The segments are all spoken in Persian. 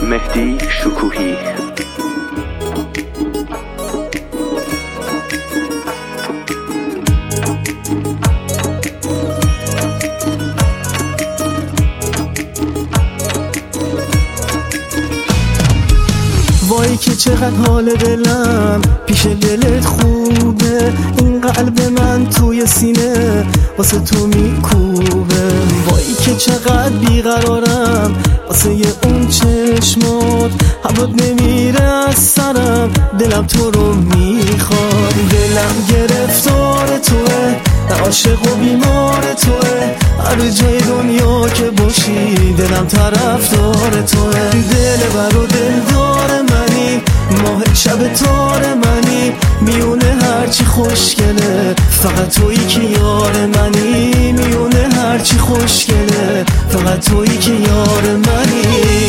مهدی شکوهی. وای که چقدر حال دلم پیش دلت خوبه، این قلب من توی سینه واسه تو میکوبه. وای که چقدر بیقرارم واسه اون چشمات، هوات نمیره از سرم، دلم تو رو میخواد. دلم گرفتار توه، عاشق و بیمار توه، هر جای دنیا که باشی دلم طرفدار توه. دل بر و دلدار منی، ماه شب تار منی، میونه هرچی خوشگله فقط تویی که یار منی. میونه هرچی خوشگله فقط تویی که یار منی.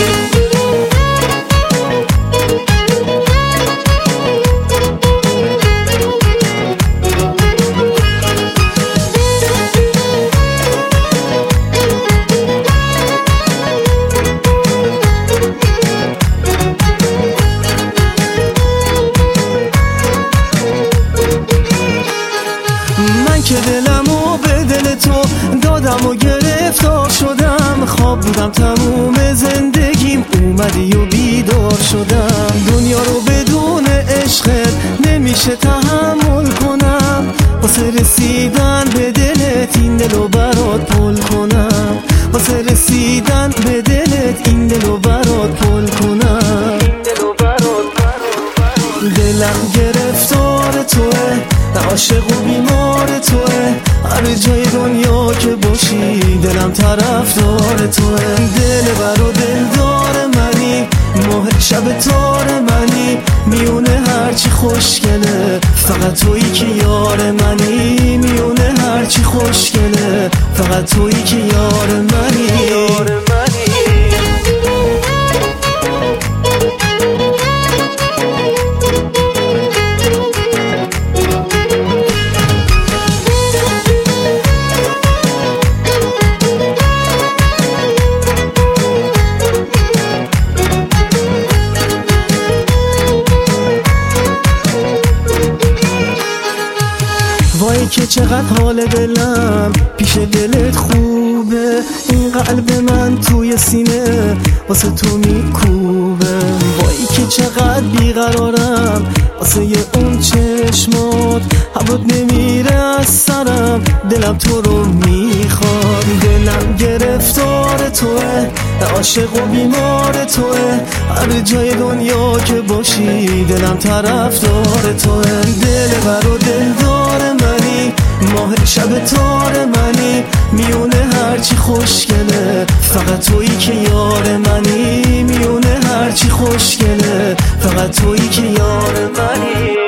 من که دلمو به دل تو دادم و گرفتار شدم، خواب بودم تموم زندگیم، اومدی و بیدار شدم. دنیا رو بدون عشقت نمیشه تحمل کنم، واسه رسیدن به دلت این دلو برات پل کنم، واسه رسیدن به دلت این دلو برات پل کنم. دلم گرفتار توه، عاشق و بیمار توه، هر جای دنیا که باشی دلم طرفدار توه. دل بر و دلدار منی، ماه شب تار منی، میونه هرچی خوشگله فقط تویی که یار منی. میونه هرچی خوشگله فقط تویی که یار منی. وای که چقدر حال دلم پیش دلت خوبه، این قلب من توی سینه واسه تو میکوبه. وای که چقدر بیقرارم واسه اون چشمات، هوات نمیره از سرم، دلم تو رو میخواد. دلم گرفتار توه، عاشق و بیمار توه، هر جای دنیا که باشی دلم طرفدار توه. دل بر و دلدار منی، ماه شب تار منی، میونه هرچی خوشگله فقط تویی که یار منی. میونه هرچی خوشگله فقط تویی که یار منی.